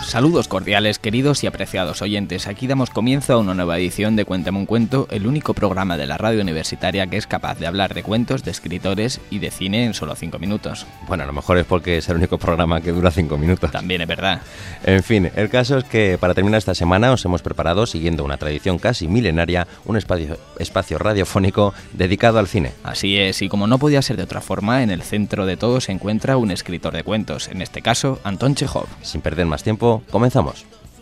Saludos cordiales, queridos y apreciados oyentes. Aquí damos comienzo a una nueva edición de Cuéntame un cuento, el único programa de la radio universitaria que es capaz de hablar de cuentos, de escritores y de cine en solo 5 minutos. Bueno, a lo mejor es porque es el único programa que dura 5 minutos. También es verdad. En fin, el caso es que para terminar esta semana os hemos preparado, siguiendo una tradición casi milenaria, un espacio radiofónico dedicado al cine. Así es, y como no podía ser de otra forma, en el centro de todo se encuentra un escritor de cuentos, en este caso, Antón Chejov. Sin perder más tiempo, comenzamos.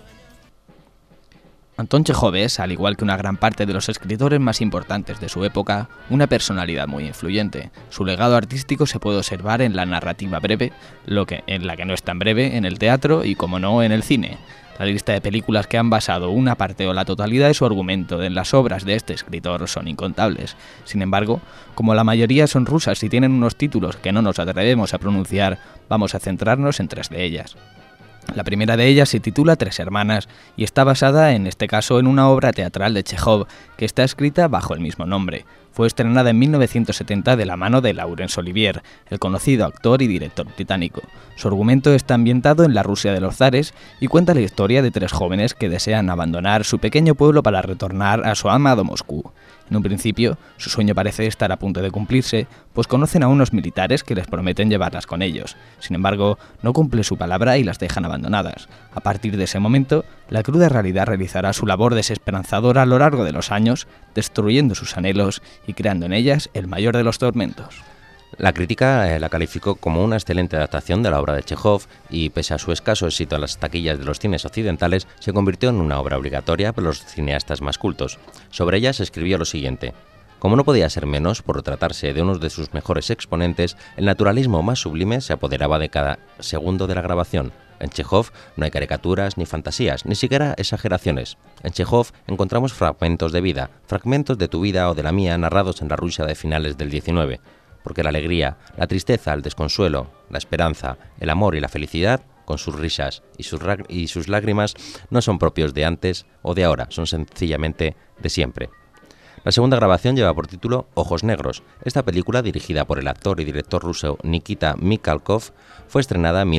Antón Chejov es, al igual que una gran parte de los escritores más importantes de su época, una personalidad muy influyente. Su legado artístico se puede observar en la narrativa breve, en la que no es tan breve, en el teatro y, como no, en el cine. La lista de películas que han basado una parte o la totalidad de su argumento en las obras de este escritor son incontables. Sin embargo, como la mayoría son rusas y tienen unos títulos que no nos atrevemos a pronunciar, vamos a centrarnos en 3 de ellas. La primera de ellas se titula Tres hermanas y está basada, en este caso, en una obra teatral de Chejov que está escrita bajo el mismo nombre. Fue estrenada en 1970 de la mano de Laurence Olivier, el conocido actor y director británico. Su argumento está ambientado en la Rusia de los zares y cuenta la historia de 3 jóvenes que desean abandonar su pequeño pueblo para retornar a su amado Moscú. En un principio, su sueño parece estar a punto de cumplirse, pues conocen a unos militares que les prometen llevarlas con ellos. Sin embargo, no cumple su palabra y las dejan abandonadas. A partir de ese momento, la cruda realidad realizará su labor desesperanzadora a lo largo de los años, destruyendo sus anhelos y creando en ellas el mayor de los tormentos. La crítica la calificó como una excelente adaptación de la obra de Chejov y, pese a su escaso éxito en las taquillas de los cines occidentales, se convirtió en una obra obligatoria para los cineastas más cultos. Sobre ella se escribió lo siguiente: como no podía ser menos, por tratarse de uno de sus mejores exponentes, el naturalismo más sublime se apoderaba de cada segundo de la grabación. En Chejov no hay caricaturas ni fantasías, ni siquiera exageraciones. En Chejov encontramos fragmentos de vida, fragmentos de tu vida o de la mía narrados en la Rusia de finales del 19. Porque la alegría, la tristeza, el desconsuelo, la esperanza, el amor y la felicidad, con sus risas y sus lágrimas, no son propios de antes o de ahora, son sencillamente de siempre. La segunda grabación lleva por título Ojos Negros. Esta película, dirigida por el actor y director ruso Nikita Mikhalkov, fue estrenada en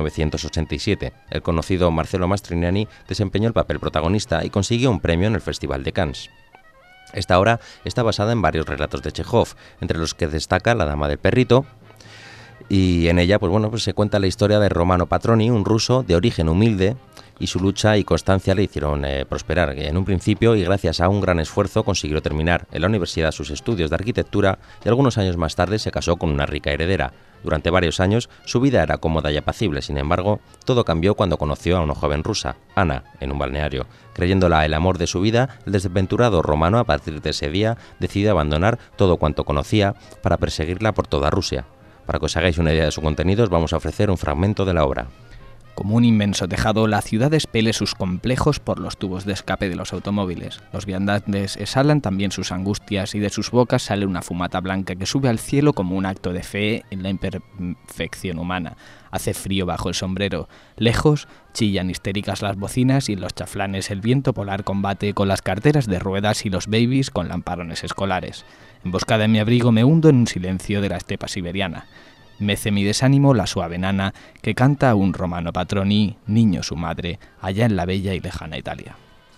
1987. El conocido Marcelo Mastroianni desempeñó el papel protagonista y consiguió un premio en el Festival de Cannes. Esta obra está basada en varios relatos de Chejov, entre los que destaca La dama del perrito, y en ella se cuenta la historia de Romano Patroni, un ruso de origen humilde, y su lucha y constancia le hicieron prosperar. En un principio, y gracias a un gran esfuerzo, consiguió terminar en la universidad sus estudios de arquitectura y algunos años más tarde se casó con una rica heredera. Durante varios años su vida era cómoda y apacible, sin embargo, todo cambió cuando conoció a una joven rusa, Ana, en un balneario. Creyéndola el amor de su vida, el desventurado romano a partir de ese día decide abandonar todo cuanto conocía para perseguirla por toda Rusia. Para que os hagáis una idea de su contenido, os vamos a ofrecer un fragmento de la obra. Como un inmenso tejado, la ciudad expele sus complejos por los tubos de escape de los automóviles. Los viandantes exhalan también sus angustias y de sus bocas sale una fumata blanca que sube al cielo como un acto de fe en la imperfección humana. Hace frío bajo el sombrero. Lejos chillan histéricas las bocinas y en los chaflanes el viento polar combate con las carteras de ruedas y los babies con lamparones escolares. Emboscada en mi abrigo me hundo en un silencio de la estepa siberiana. Mece mi desánimo la suave nana que canta a un Romano Patroni, niño su madre, allá en la bella y lejana Italia.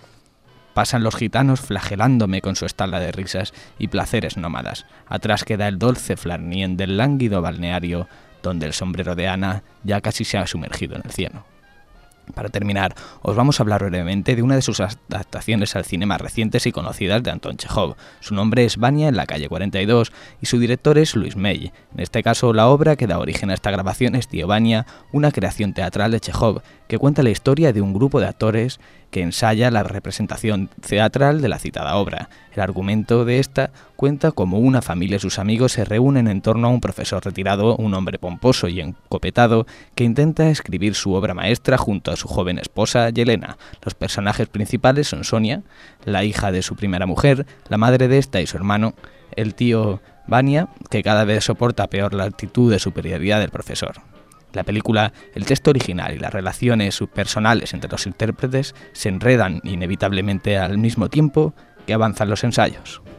Pasan los gitanos flagelándome con su estala de risas y placeres nómadas. Atrás queda el dulce flarnien del lánguido balneario, donde el sombrero de Ana ya casi se ha sumergido en el cielo. Para terminar, os vamos a hablar brevemente de una de sus adaptaciones al cine más recientes y conocidas de Antón Chejov. Su nombre es Vania en la calle 42 y su director es Louis Malle. En este caso, la obra que da origen a esta grabación es Tío Vania, una creación teatral de Chejov que cuenta la historia de un grupo de actores que ensaya la representación teatral de la citada obra. El argumento de esta cuenta cómo una familia y sus amigos se reúnen en torno a un profesor retirado, un hombre pomposo y encopetado, que intenta escribir su obra maestra junto a su joven esposa, Yelena. Los personajes principales son Sonia, la hija de su primera mujer, la madre de esta y su hermano, el tío Vania, que cada vez soporta peor la actitud de superioridad del profesor. La película, el texto original y las relaciones subpersonales entre los intérpretes se enredan inevitablemente al mismo tiempo que avanzan los ensayos.